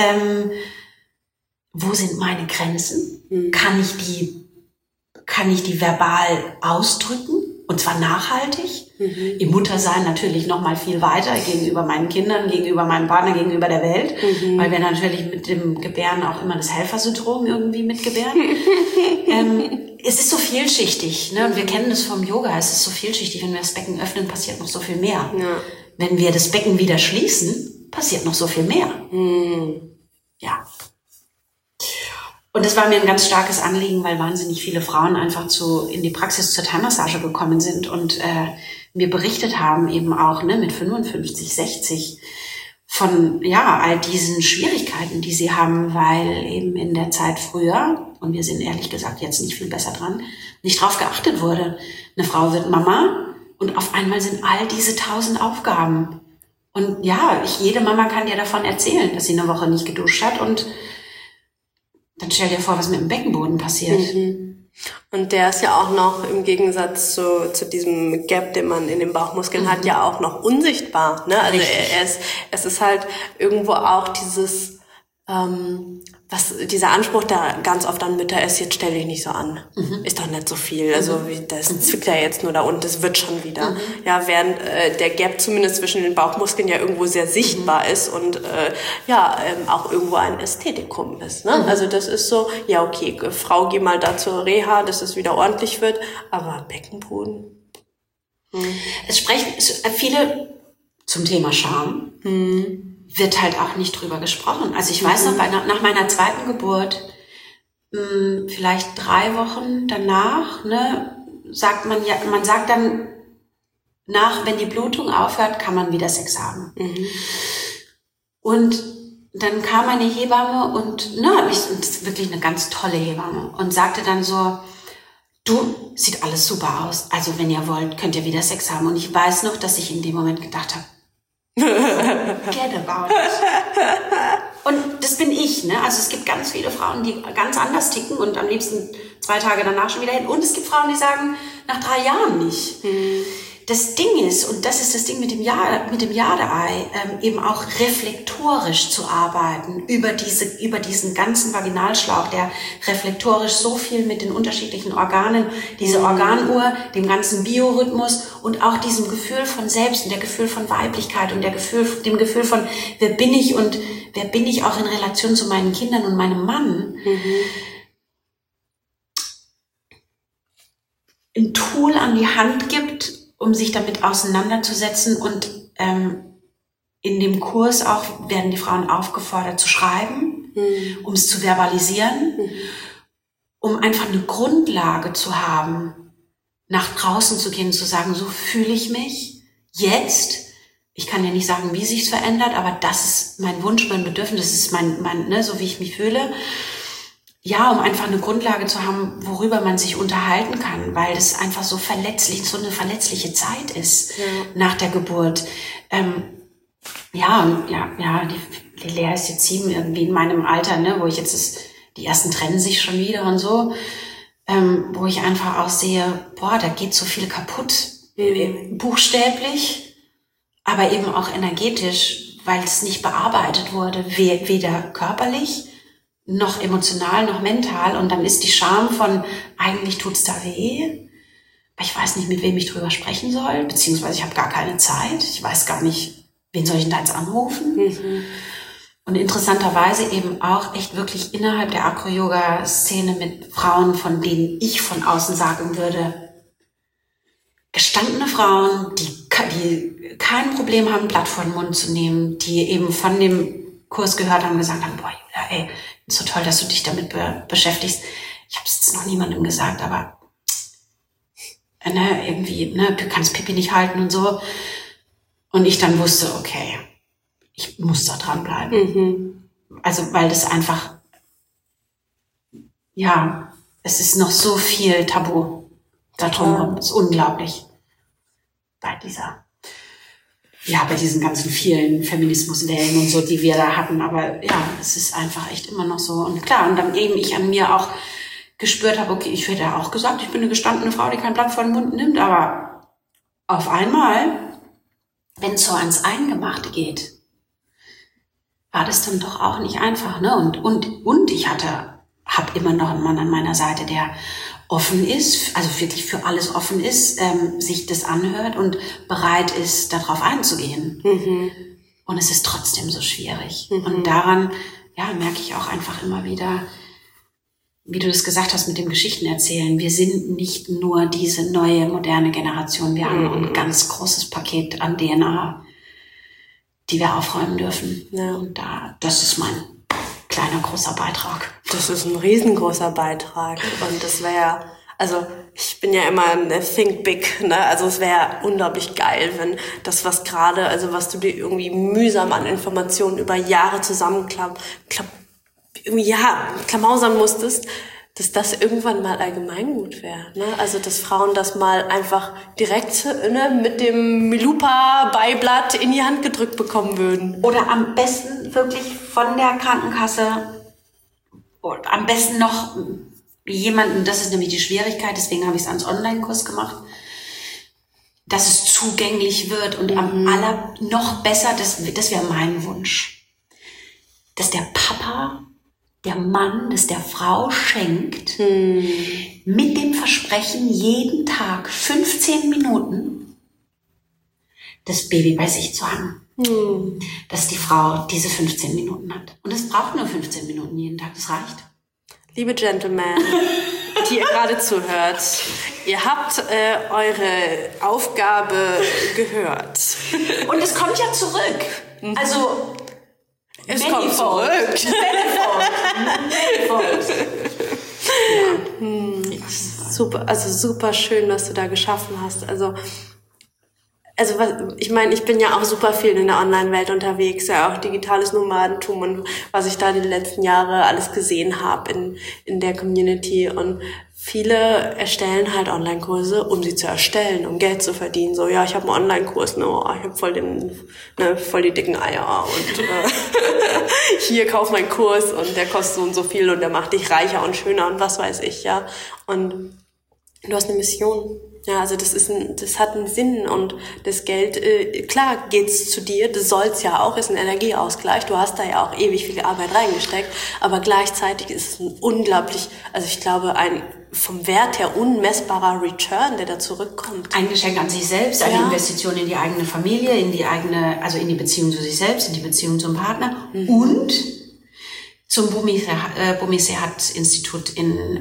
Wo sind meine Grenzen? Kann ich die verbal ausdrücken? Und zwar nachhaltig. Im Muttersein natürlich noch mal viel weiter gegenüber meinen Kindern, gegenüber meinem Partner, gegenüber der Welt. Weil wir natürlich mit dem Gebären auch immer das Helfersyndrom irgendwie mitgebären. Es ist so vielschichtig, ne? Und wir kennen das vom Yoga. Es ist so vielschichtig. Wenn wir das Becken öffnen, passiert noch so viel mehr. Ja. Wenn wir das Becken wieder schließen, passiert noch so viel mehr. Ja. Und das war mir ein ganz starkes Anliegen, weil wahnsinnig viele Frauen einfach in die Praxis zur Thai-Massage gekommen sind und mir berichtet haben, eben auch mit 55, 60 von all diesen Schwierigkeiten, die sie haben, weil eben in der Zeit früher, und wir sind ehrlich gesagt jetzt nicht viel besser dran, nicht drauf geachtet wurde. Eine Frau wird Mama und auf einmal sind all diese 1000 Aufgaben. Und jede Mama kann dir davon erzählen, dass sie eine Woche nicht geduscht hat, und dann stell dir vor, was mit dem Beckenboden passiert.
Und der ist ja auch noch im Gegensatz zu diesem Gap, den man in den Bauchmuskeln hat, ja auch noch unsichtbar. Ne? Also es ist halt irgendwo auch dieses, dieser Anspruch, da ganz oft an Mütter ist, jetzt stell dich nicht so an. Ist doch nicht so viel. Also das zwickt ja jetzt nur da unten, das wird schon wieder. Ja, während der Gap zumindest zwischen den Bauchmuskeln ja irgendwo sehr sichtbar ist und auch irgendwo ein Ästhetikum ist. Ne? Also das ist so, ja okay, Frau, geh mal da zur Reha, dass es wieder ordentlich wird, aber Beckenboden.
Es sprechen viele zum Thema Scham. Wird halt auch nicht drüber gesprochen. Also ich weiß noch, nach meiner zweiten Geburt, vielleicht 3 Wochen danach, sagt man sagt dann, wenn die Blutung aufhört, kann man wieder Sex haben. Und dann kam eine Hebamme und das ist wirklich eine ganz tolle Hebamme, und sagte dann so, du, sieht alles super aus. Also wenn ihr wollt, könnt ihr wieder Sex haben. Und ich weiß noch, dass ich in dem Moment gedacht habe, get about it. Und das bin ich, Also es gibt ganz viele Frauen, die ganz anders ticken und am liebsten 2 Tage danach schon wieder hin. Und es gibt Frauen, die sagen, nach 3 Jahren nicht. Das Ding ist, und das ist das Ding mit dem Jade-Ei, eben auch reflektorisch zu arbeiten über diesen ganzen Vaginalschlauch, der reflektorisch so viel mit den unterschiedlichen Organen, diese Organuhr, dem ganzen Biorhythmus und auch diesem Gefühl von Selbst und der Gefühl von Weiblichkeit und dem Gefühl von, wer bin ich und wer bin ich auch in Relation zu meinen Kindern und meinem Mann, ein Tool an die Hand gibt, um sich damit auseinanderzusetzen. Und in dem Kurs auch werden die Frauen aufgefordert zu schreiben, um es zu verbalisieren, um einfach eine Grundlage zu haben, nach draußen zu gehen, zu sagen, so fühle ich mich jetzt. Ich kann ja nicht sagen, wie sich's verändert, aber das ist mein Wunsch, mein Bedürfnis, das ist mein so wie ich mich fühle. Ja, um einfach eine Grundlage zu haben, worüber man sich unterhalten kann, weil das einfach so eine verletzliche Zeit ist nach der Geburt. Die Lea ist jetzt 7 irgendwie in meinem Alter, wo ich jetzt die ersten trennen sich schon wieder und so, wo ich einfach auch sehe, da geht so viel kaputt, buchstäblich, aber eben auch energetisch, weil es nicht bearbeitet wurde, weder körperlich noch emotional, noch mental. Und dann ist die Scham von, eigentlich tut's da weh, aber ich weiß nicht, mit wem ich drüber sprechen soll, beziehungsweise ich habe gar keine Zeit, ich weiß gar nicht, wen soll ich denn da jetzt anrufen? Und interessanterweise eben auch echt wirklich innerhalb der Acro-Yoga-Szene mit Frauen, von denen ich von außen sagen würde, gestandene Frauen, die kein Problem haben, ein Blatt vor den Mund zu nehmen, die eben von dem Kurs gehört haben und gesagt haben, boah, Julia, ey, ist so toll, dass du dich damit beschäftigst. Ich habe es jetzt noch niemandem gesagt, aber irgendwie, du kannst Pipi nicht halten und so. Und ich dann wusste, okay, ich muss da dranbleiben. Also, weil das einfach, ja, es ist noch so viel Tabu da drumherum. Das ist unglaublich. Bei diesen ganzen vielen Feminismuswellen und so, die wir da hatten. Aber ja, es ist einfach echt immer noch so. Und klar, und dann eben ich an mir auch gespürt habe, okay, ich hätte ja auch gesagt, ich bin eine gestandene Frau, die kein Blatt vor den Mund nimmt, aber auf einmal, wenn es so ans Eingemachte geht, war das dann doch auch nicht einfach, ne? Und ich habe immer noch einen Mann an meiner Seite, der offen ist, also wirklich für alles offen ist, sich das anhört und bereit ist, darauf einzugehen. Und es ist trotzdem so schwierig. Und daran, ja, merke ich auch einfach immer wieder, wie du das gesagt hast mit dem Geschichtenerzählen, wir sind nicht nur diese neue, moderne Generation, wir haben ein ganz großes Paket an DNA, die wir aufräumen dürfen. Ja. Und das ist mein kleiner, großer Beitrag.
Das ist ein riesengroßer Beitrag. Und das wäre, also ich bin ja immer ein Think Big, ne? Also es wäre unglaublich geil, wenn das, was du dir irgendwie mühsam an Informationen über Jahre klamausern musstest, dass das irgendwann mal Allgemeingut wäre. Ne? Also dass Frauen das mal einfach direkt mit dem Milupa-Beiblatt in die Hand gedrückt bekommen würden.
Oder am besten wirklich von der Krankenkasse, oder am besten noch jemanden, das ist nämlich die Schwierigkeit, deswegen habe ich es ans Online-Kurs gemacht, dass es zugänglich wird und am noch besser, das wäre mein Wunsch, dass der Papa der Mann das der Frau schenkt, mit dem Versprechen, jeden Tag 15 Minuten das Baby bei sich zu haben. Dass die Frau diese 15 Minuten hat. Und es braucht nur 15 Minuten jeden Tag, das reicht.
Liebe Gentlemen, die ihr gerade zuhört, ihr habt eure Aufgabe gehört.
Und es kommt ja zurück. Also...
Es kommt zurück. Super, also super schön, was du da geschaffen hast. Also ich meine, ich bin ja auch super viel in der Online-Welt unterwegs, ja auch digitales Nomadentum und was ich da die letzten Jahre alles gesehen habe in der Community. Und viele erstellen halt Online-Kurse, um sie zu erstellen, um Geld zu verdienen. So, ja, ich habe einen Online-Kurs, ich habe voll die dicken Eier und hier, kauf meinen Kurs und der kostet so und so viel und der macht dich reicher und schöner und was weiß ich, ja. Und du hast eine Mission. Ja, also das hat einen Sinn und das Geld, klar geht's zu dir, das soll's ja auch, ist ein Energieausgleich, du hast da ja auch ewig viel Arbeit reingesteckt, aber gleichzeitig ist es ein unglaublich, also ich glaube, ein vom Wert her unmessbarer Return, der da zurückkommt.
Ein Geschenk an sich selbst, eine Investition in die eigene Familie, in die Beziehung zu sich selbst, in die Beziehung zum Partner und zum Bhumi Sehat Institut in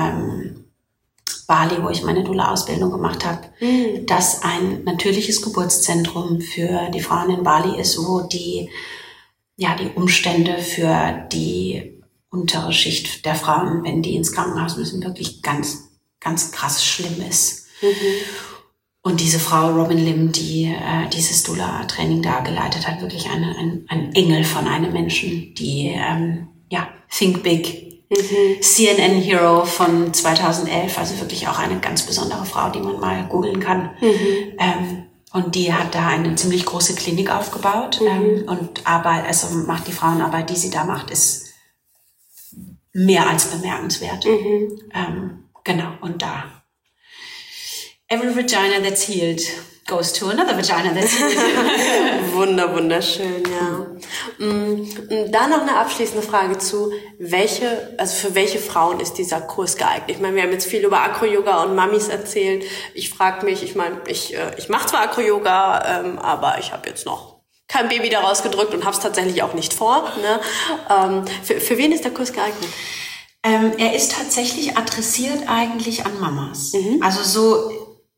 Bali, wo ich meine Doula-Ausbildung gemacht habe, das ein natürliches Geburtszentrum für die Frauen in Bali ist, wo die Umstände für die untere Schicht der Frauen, wenn die ins Krankenhaus müssen, wirklich ganz, ganz krass schlimm ist. Und diese Frau, Robin Lim, die dieses Doula-Training da geleitet hat, wirklich ein Engel von einem Menschen, die Think Big, CNN Hero von 2011, also wirklich auch eine ganz besondere Frau, die man mal googeln kann. Und die hat da eine ziemlich große Klinik aufgebaut und macht die Frauenarbeit, die sie da macht, ist mehr als bemerkenswert. Genau, und da every vagina that's healed goes to another vagina that's healed.
Wunderschön, ja. Da noch eine abschließende Frage zu, für welche Frauen ist dieser Kurs geeignet? Ich meine, wir haben jetzt viel über Acro-Yoga und Mamis erzählt. Ich frage mich, ich mache zwar Acro-Yoga, aber ich habe jetzt noch kein Baby daraus gedrückt und habe es tatsächlich auch nicht vor. Ne? Für wen ist der Kurs geeignet?
Er ist tatsächlich adressiert eigentlich an Mamas. Also so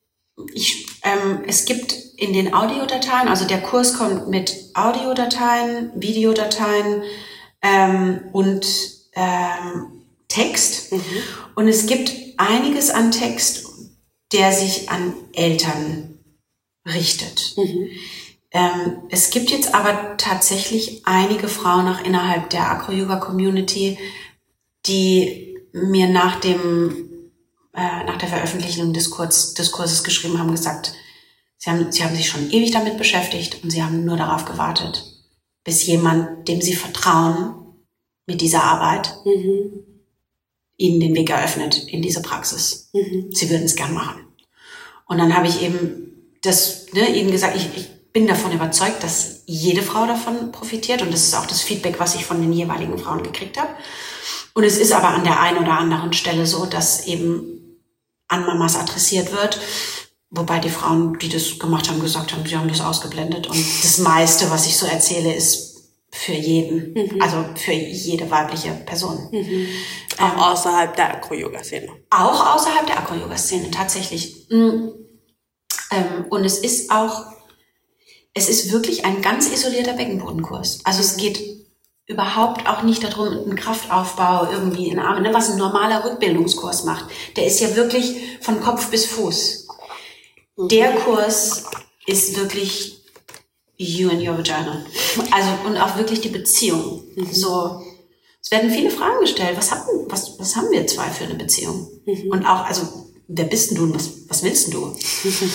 Es gibt in den Audiodateien, also der Kurs kommt mit Audiodateien, Videodateien und Text. Und es gibt einiges an Text, der sich an Eltern richtet. Es gibt jetzt aber tatsächlich einige Frauen auch innerhalb der Acro-Yoga-Community, die mir nach der Veröffentlichung des Kurses geschrieben haben, gesagt, sie haben sich schon ewig damit beschäftigt und sie haben nur darauf gewartet, bis jemand, dem sie vertrauen, mit dieser Arbeit ihnen den Weg eröffnet in diese Praxis. Sie würden es gern machen. Und dann habe ich eben ihnen gesagt, ich bin davon überzeugt, dass jede Frau davon profitiert und das ist auch das Feedback, was ich von den jeweiligen Frauen gekriegt habe. Und es ist aber an der einen oder anderen Stelle so, dass eben an Mamas adressiert wird, wobei die Frauen, die das gemacht haben, gesagt haben, sie haben das ausgeblendet und das meiste, was ich so erzähle, ist für jeden, also für jede weibliche Person.
Auch außerhalb der Acro-Yoga-Szene.
Auch außerhalb der Acro-Yoga-Szene, tatsächlich. Und es ist wirklich ein ganz isolierter Beckenbodenkurs. Also es geht überhaupt auch nicht darum, einen Kraftaufbau irgendwie in Arme, was ein normaler Rückbildungskurs macht. Der ist ja wirklich von Kopf bis Fuß. Der Kurs ist wirklich you and your vagina. Also, und auch wirklich die Beziehung. So, es werden viele Fragen gestellt. Was haben wir zwei für eine Beziehung? Und auch, also, wer bist denn du und was willst denn du?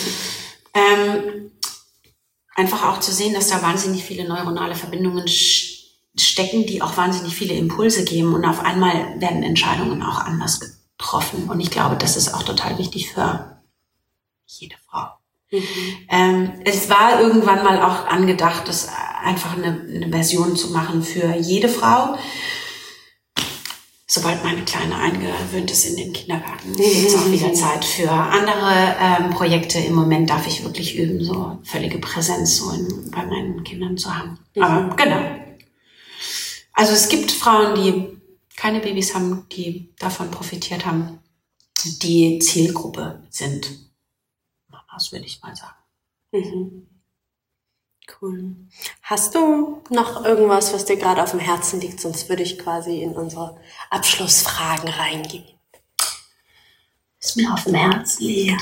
Einfach auch zu sehen, dass da wahnsinnig viele neuronale Verbindungen stecken, die auch wahnsinnig viele Impulse geben und auf einmal werden Entscheidungen auch anders getroffen. Und ich glaube, das ist auch total wichtig für jede Frau. Es war irgendwann mal auch angedacht, das einfach eine Version zu machen für jede Frau. Sobald meine Kleine eingewöhnt ist in den Kindergarten, gibt es auch wieder Zeit für andere Projekte. Im Moment darf ich wirklich üben, so völlige Präsenz bei meinen Kindern zu haben. Aber genau. Also es gibt Frauen, die keine Babys haben, die davon profitiert haben, die Zielgruppe sind. Das würde ich mal sagen.
Cool. Hast du noch irgendwas, was dir gerade auf dem Herzen liegt? Sonst würde ich quasi in unsere Abschlussfragen reingehen.
Was mir auf dem Herzen liegt?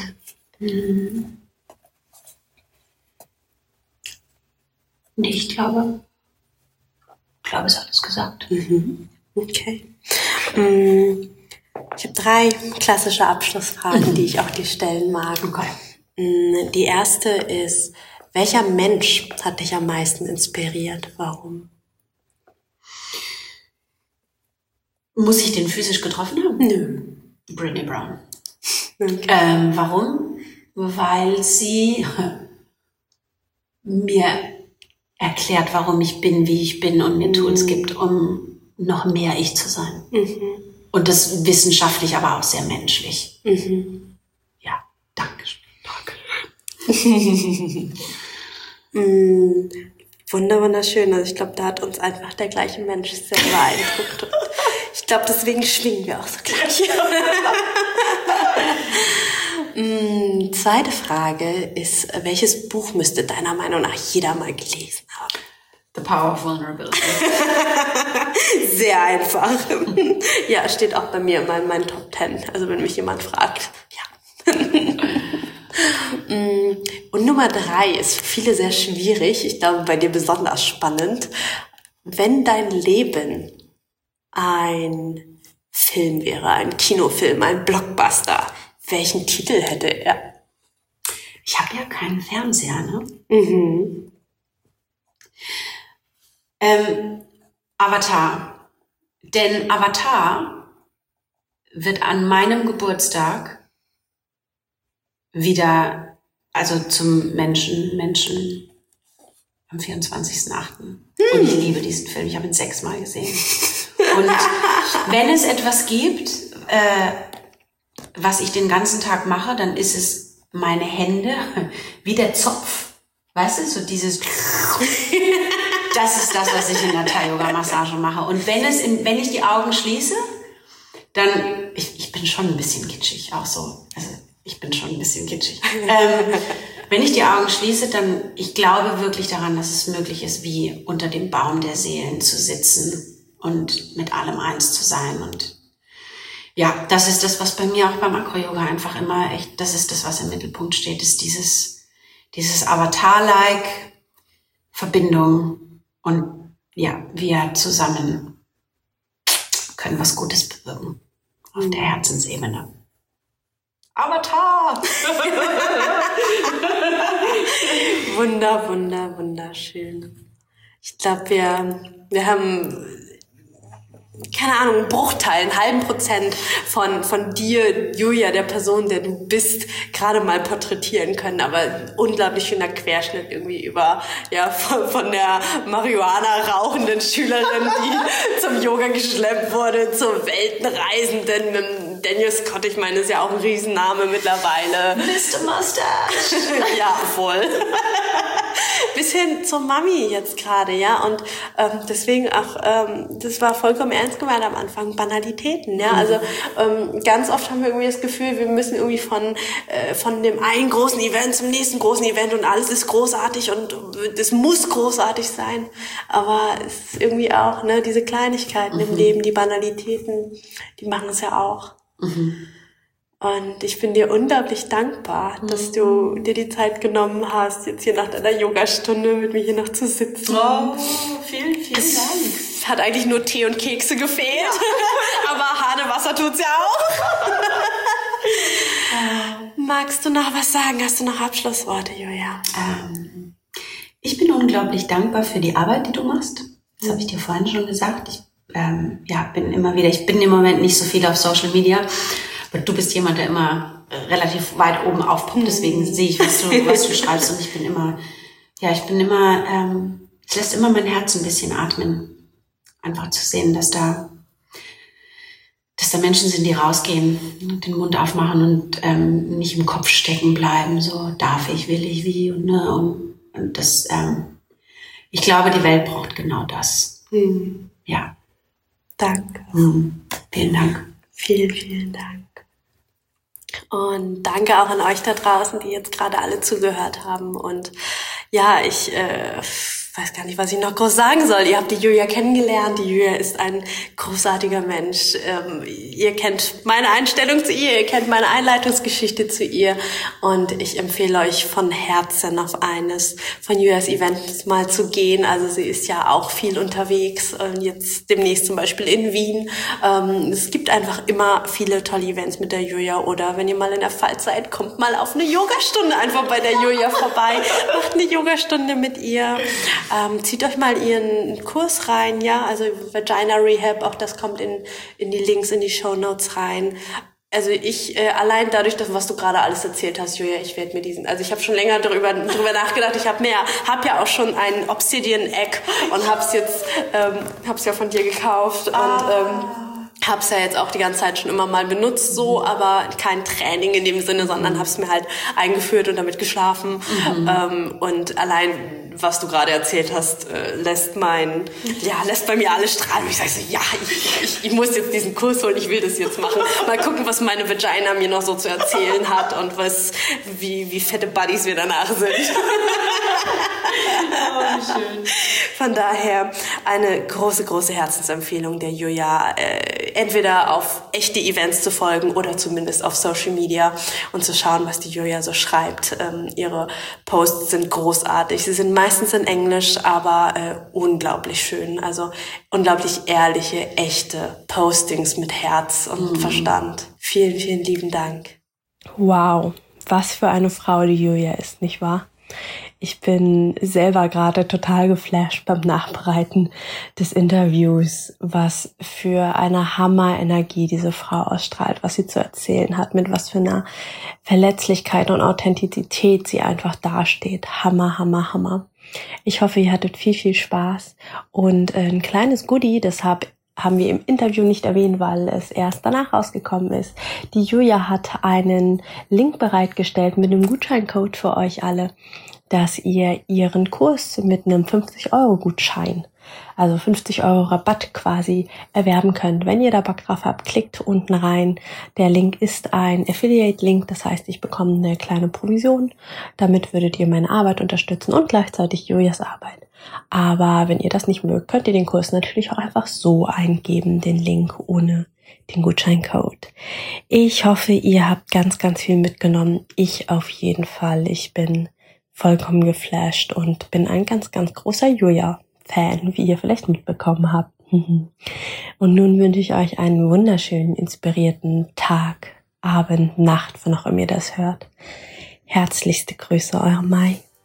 Nee, ich glaube, ist alles gesagt.
Okay. Ich habe 3 klassische Abschlussfragen, die ich auch dir stellen mag.
Okay.
Die erste ist, welcher Mensch hat dich am meisten inspiriert? Warum?
Muss ich den physisch getroffen haben?
Nö.
Brené Brown.
Okay.
Warum? Weil sie mir erklärt, warum ich bin, wie ich bin und mir Tools gibt, um noch mehr ich zu sein. Und das wissenschaftlich, aber auch sehr menschlich. Ja, danke.
Wunderschön. Also ich glaube, da hat uns einfach der gleiche Mensch sehr beeindruckt. Und ich glaube, deswegen schwingen wir auch so gleich. Zweite Frage ist, welches Buch müsste deiner Meinung nach jeder mal gelesen haben?
The Power of Vulnerability.
Sehr einfach. Ja, steht auch bei mir immer in meinen Top 10. Also wenn mich jemand fragt, ja. Und Nummer 3 ist für viele sehr schwierig. Ich glaube, bei dir besonders spannend. Wenn dein Leben ein Film wäre, ein Kinofilm, ein Blockbuster, welchen Titel hätte er?
Ich habe ja keinen Fernseher, ne? Avatar. Denn Avatar wird an meinem Geburtstag wieder, also zum Menschen am 24.8. Und ich liebe diesen Film. Ich habe ihn 6-mal gesehen. Und wenn es etwas gibt, was ich den ganzen Tag mache, dann ist es meine Hände wie der Zopf. Weißt du, so dieses... Das ist das, was ich in der Thai-Yoga-Massage mache. Und wenn ich die Augen schließe, dann... Ich bin schon ein bisschen kitschig, auch so. Also ich bin schon ein bisschen kitschig. Wenn ich die Augen schließe, dann, ich glaube wirklich daran, dass es möglich ist, wie unter dem Baum der Seelen zu sitzen und mit allem eins zu sein. Und ja, das ist das, was bei mir auch beim Acro-Yoga einfach immer echt, das ist das, was im Mittelpunkt steht, ist dieses Avatar-like Verbindung. Und ja, wir zusammen können was Gutes bewirken auf der Herzensebene. Avatar!
Wunderschön. Ich glaube, wir haben, keine Ahnung, einen Bruchteil, einen halben Prozent von dir, Julia, der Person, der du bist, gerade mal porträtieren können, aber unglaublich schöner Querschnitt irgendwie über, ja, von der Marihuana rauchenden Schülerin, die zum Yoga geschleppt wurde, zur Weltenreisenden, Daniel Scott, ich meine, ist ja auch ein Riesenname mittlerweile.
Mr. Mustache!
Ja, voll. Bis hin zur Mami jetzt gerade, ja, und deswegen auch, das war vollkommen ernst gemeint am Anfang, Banalitäten, ja, also ganz oft haben wir irgendwie das Gefühl, wir müssen irgendwie von dem einen großen Event zum nächsten großen Event und alles ist großartig und es muss großartig sein, aber es ist irgendwie auch, ne, diese Kleinigkeiten im Leben, die Banalitäten, die machen es ja auch. Und ich bin dir unglaublich dankbar, dass du dir die Zeit genommen hast, jetzt hier nach deiner Yogastunde mit mir hier noch zu sitzen.
Oh, vielen Dank.
Es hat eigentlich nur Tee und Kekse gefehlt, ja. Aber Hadewasser tut's ja auch. Magst du noch was sagen? Hast du noch Abschlussworte, Julia?
Ich bin unglaublich dankbar für die Arbeit, die du machst. Das habe ich dir vorhin schon gesagt. Ich bin im Moment nicht so viel auf Social Media, aber du bist jemand, der immer relativ weit oben aufpoppt, deswegen sehe ich, was du schreibst, und es lässt immer mein Herz ein bisschen atmen, einfach zu sehen, dass da Menschen sind, die rausgehen und den Mund aufmachen und nicht im Kopf stecken bleiben, so darf ich, will ich, wie und das, ich glaube, die Welt braucht genau das. Ja.
Danke.
Vielen Dank.
Vielen Dank. Und danke auch an euch da draußen, die jetzt gerade alle zugehört haben. Und ja, ich weiß gar nicht, was ich noch groß sagen soll. Ihr habt die Julia kennengelernt. Die Julia ist ein großartiger Mensch. Ihr kennt meine Einstellung zu ihr, ihr kennt meine Einleitungsgeschichte zu ihr. Und ich empfehle euch von Herzen auf eines von Julias Events mal zu gehen. Also sie ist ja auch viel unterwegs, jetzt demnächst zum Beispiel in Wien. Es gibt einfach immer viele tolle Events mit der Julia. Oder wenn ihr mal in der Pfalz seid, kommt mal auf eine Yogastunde einfach bei der Julia vorbei. Macht eine Yogastunde mit ihr. Zieht euch mal ihren Kurs rein, ja, also Vagina Rehab, auch das kommt in die Links, in die Shownotes rein. Also ich, allein dadurch, was du gerade alles erzählt hast, Julia, ich werde mir also ich habe schon länger drüber nachgedacht, ich habe ja auch schon ein Obsidian Egg und hab's ja von dir gekauft und hab's ja jetzt auch die ganze Zeit schon immer mal benutzt, so, aber kein Training in dem Sinne, sondern hab's mir halt eingeführt und damit geschlafen. Und allein, was du gerade erzählt hast, lässt bei mir alles strahlen. Ich sage so, ja, ich muss jetzt diesen Kurs holen, ich will das jetzt machen. Mal gucken, was meine Vagina mir noch so zu erzählen hat und wie fette Buddies wir danach sind. Oh, schön. Von daher eine große Herzensempfehlung der Julia, entweder auf echte Events zu folgen oder zumindest auf Social Media und zu schauen, was die Julia so schreibt. Ihre Posts sind großartig. Sie sind meistens in Englisch, aber unglaublich schön. Also unglaublich ehrliche, echte Postings mit Herz und Verstand. Vielen lieben Dank. Wow, was für eine Frau die Julia ist, nicht wahr? Ich bin selber gerade total geflasht beim Nachbereiten des Interviews, was für eine Hammer-Energie diese Frau ausstrahlt, was sie zu erzählen hat, mit was für einer Verletzlichkeit und Authentizität sie einfach dasteht. Hammer. Ich hoffe, ihr hattet viel Spaß und ein kleines Goodie, deshalb haben wir im Interview nicht erwähnt, weil es erst danach rausgekommen ist. Die Julia hat einen Link bereitgestellt mit einem Gutscheincode für euch alle, dass ihr ihren Kurs mit einem 50-Euro-Gutschein also 50 € Rabatt quasi erwerben könnt. Wenn ihr da Bock drauf habt, klickt unten rein. Der Link ist ein Affiliate-Link, das heißt, ich bekomme eine kleine Provision. Damit würdet ihr meine Arbeit unterstützen und gleichzeitig Julias Arbeit. Aber wenn ihr das nicht mögt, könnt ihr den Kurs natürlich auch einfach so eingeben, den Link ohne den Gutscheincode. Ich hoffe, ihr habt ganz, ganz viel mitgenommen. Ich auf jeden Fall. Ich bin vollkommen geflasht und bin ein ganz, ganz großer Julia-Fan, wie ihr vielleicht mitbekommen habt. Und nun wünsche ich euch einen wunderschönen, inspirierten Tag, Abend, Nacht, wann auch immer ihr das hört. Herzlichste Grüße, eure Mai.